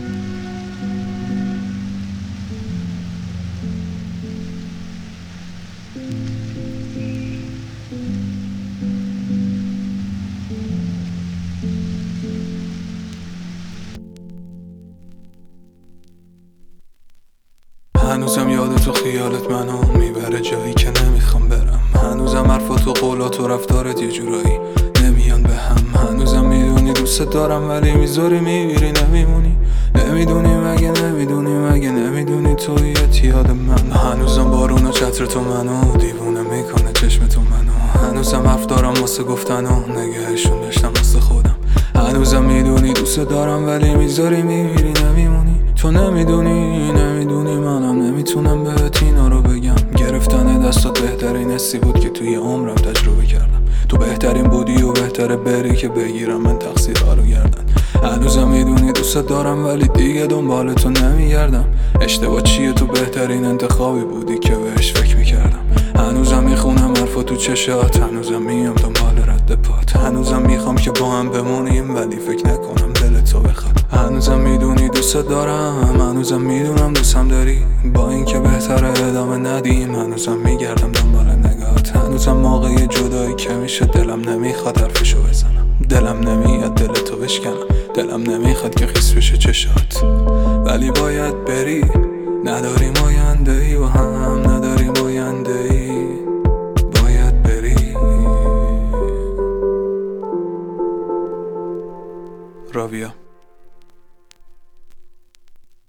هنوزم یادت و خیالت منو میبره جایی که نمیخوام برم. هنوزم حرفات و قولات و رفتارت یه جورایی نمیان به هم. هنوزم میدونی دوست دارم ولی میذاری میبیری نمیمونی. نمیدونی مگه نمیدونی تویت یاد من. هنوزم بارون و چتر تو منو دیوونه میکنه چشم تو منو. هنوزم حرف دارم واسه گفتن و نگهشون داشتم واسه خودم. هنوزم میدونی دوست دارم ولی میذاری میبیری نمیمونی. تو نمیدونی منم نمیتونم بهت اینا رو بگم. گرفتن دستات بهترین حسی بود که توی عمرم تجربه کردم. تو بهترین بودی و بهتره بری که بگیرم من تقصیرها رو گردن. هنوزم میدونی دوست دارم ولی دیگه دنبال تو نمیگردم. اشتباه چیه؟ تو بهترین انتخابی بودی که بهش فکر میکردم. هنوزم میخونم حرفا تو چشات، هنوزم میام دنبال رد پات. هنوزم میخوام که با هم بمونیم ولی فکر نکنم دل تو بخواد. هنوزم میدونی دوست دارم، هنوزم میدونم دوستم داری. با اینکه بهتره ادامه ندیم هنوزم میگردم دنبال نگات. هنوزم موقع جدایی که میشه دلم نمیخواد حرفشو بزنم. دلم نمیاد دل تو بشکنم. دلم نمیخواد که خیس بشه چشات ولی باید بری. نداریم آینده ای و هم نداریم آینده ای. باید بری. راویا